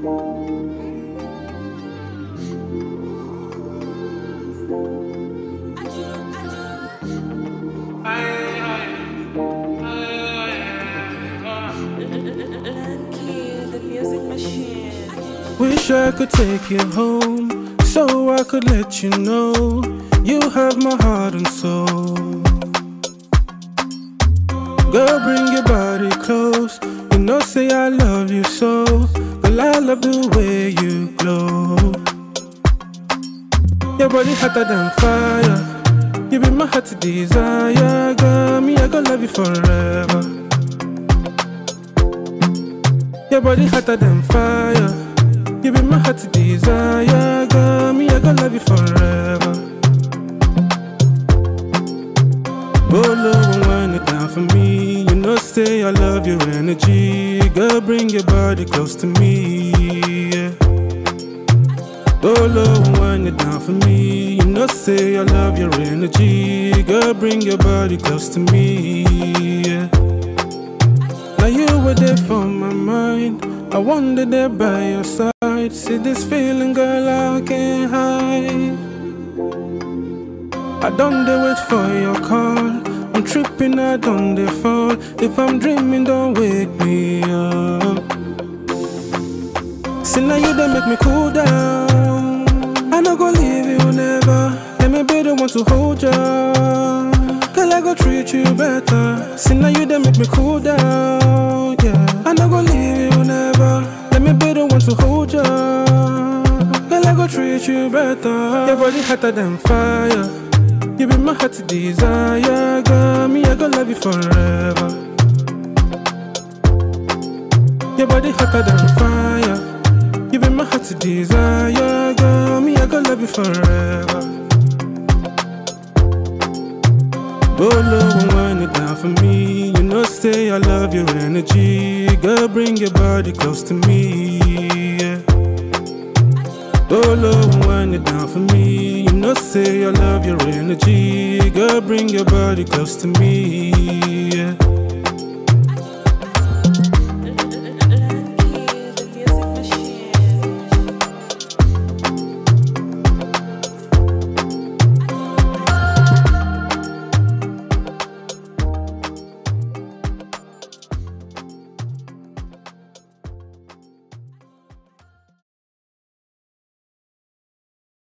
Wish I could take you home, so I could let you know you have my heart and soul. Girl, bring your body close. You know, say I love you so. Girl, I love the way you glow. Your body hotter than fire. You be my heart's desire. Girl, me, I gon' love you forever. Your body hotter than fire. You be my heart's desire. Girl, me, I gon' love you forever. Go low and wind it down for me. You know, say I love your energy. Girl, bring your body close to me, yeah. Go low and wind it down for me. You know, say I love your energy. Girl, bring your body close to me, yeah. Now you were there for my mind. I wandered there by your side. See this feeling, girl, I can't hide. I don't dare wait for your call. I'm tripping, I don't dare fall. If I'm dreaming, don't wake me up. See now you done make me cool down. I not gonna leave you never. Let me be the one to hold ya. Girl, I go treat you better. See now you done make me cool down, yeah. I not gonna leave you never. Let me be the one to hold ya. Girl, I go treat you better. Your body hotter than fire. You be my heart's desire. Girl, me, I gon' love you forever. Your body hotter than fire. You be my heart's desire. Girl, me, I gon' love you forever. Go low and wind it down for me. You know, say I love your energy. Girl, bring your body close to me, yeah. Go low and wind it down for me. You know, say I love your energy. Girl, bring your body close to me, yeah.